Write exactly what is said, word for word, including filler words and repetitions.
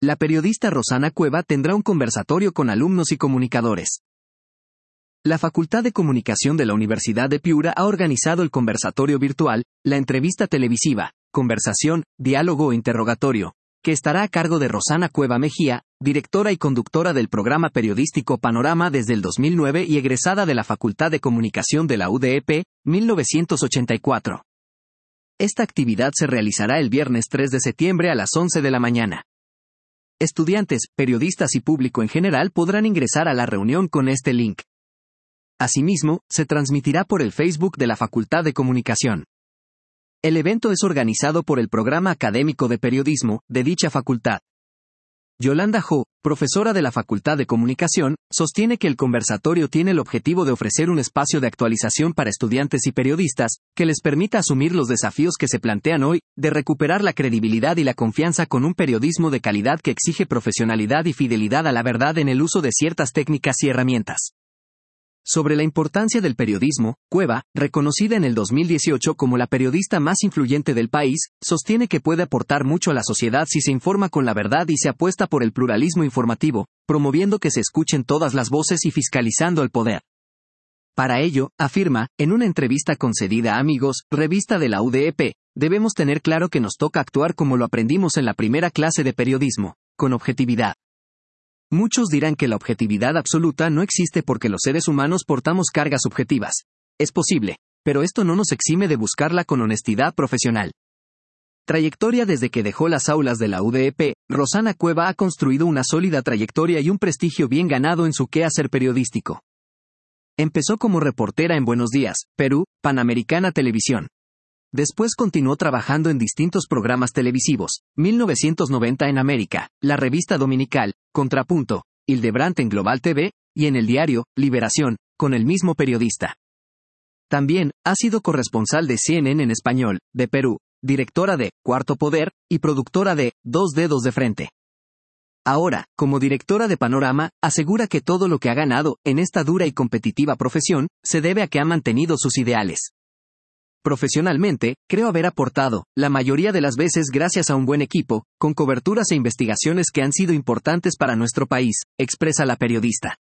La periodista Rosana Cueva tendrá un conversatorio con alumnos y comunicadores. La Facultad de Comunicación de la Universidad de Piura ha organizado el conversatorio virtual, la entrevista televisiva, conversación, diálogo o interrogatorio, que estará a cargo de Rosana Cueva Mejía, directora y conductora del programa periodístico Panorama desde el dos mil nueve y egresada de la Facultad de Comunicación de la U D E P, mil novecientos ochenta y cuatro. Esta actividad se realizará el viernes tres de septiembre a las once de la mañana. Estudiantes, periodistas y público en general podrán ingresar a la reunión con este link. Asimismo, se transmitirá por el Facebook de la Facultad de Comunicación. El evento es organizado por el Programa Académico de Periodismo, de dicha facultad. Yolanda Jo, profesora de la Facultad de Comunicación, sostiene que el conversatorio tiene el objetivo de ofrecer un espacio de actualización para estudiantes y periodistas, que les permita asumir los desafíos que se plantean hoy, de recuperar la credibilidad y la confianza con un periodismo de calidad que exige profesionalidad y fidelidad a la verdad en el uso de ciertas técnicas y herramientas. Sobre la importancia del periodismo, Cueva, reconocida en el dos mil dieciocho como la periodista más influyente del país, sostiene que puede aportar mucho a la sociedad si se informa con la verdad y se apuesta por el pluralismo informativo, promoviendo que se escuchen todas las voces y fiscalizando el poder. Para ello, afirma, en una entrevista concedida a Amigos, revista de la U D E P, debemos tener claro que nos toca actuar como lo aprendimos en la primera clase de periodismo, con objetividad. Muchos dirán que la objetividad absoluta no existe porque los seres humanos portamos cargas subjetivas. Es posible, pero esto no nos exime de buscarla con honestidad profesional. Trayectoria. Desde que dejó las aulas de la U D E P, Rosana Cueva ha construido una sólida trayectoria y un prestigio bien ganado en su quehacer periodístico. Empezó como reportera en Buenos Días, Perú, Panamericana Televisión. Después continuó trabajando en distintos programas televisivos, mil novecientos noventa en América, la revista dominical, Contrapunto, Hildebrand en Global T V, y en el diario, Liberación, con el mismo periodista. También, ha sido corresponsal de C N N en español, de Perú, directora de Cuarto Poder, y productora de Dos Dedos de Frente. Ahora, como directora de Panorama, asegura que todo lo que ha ganado, en esta dura y competitiva profesión, se debe a que ha mantenido sus ideales. Profesionalmente, creo haber aportado, la mayoría de las veces gracias a un buen equipo, con coberturas e investigaciones que han sido importantes para nuestro país, expresa la periodista.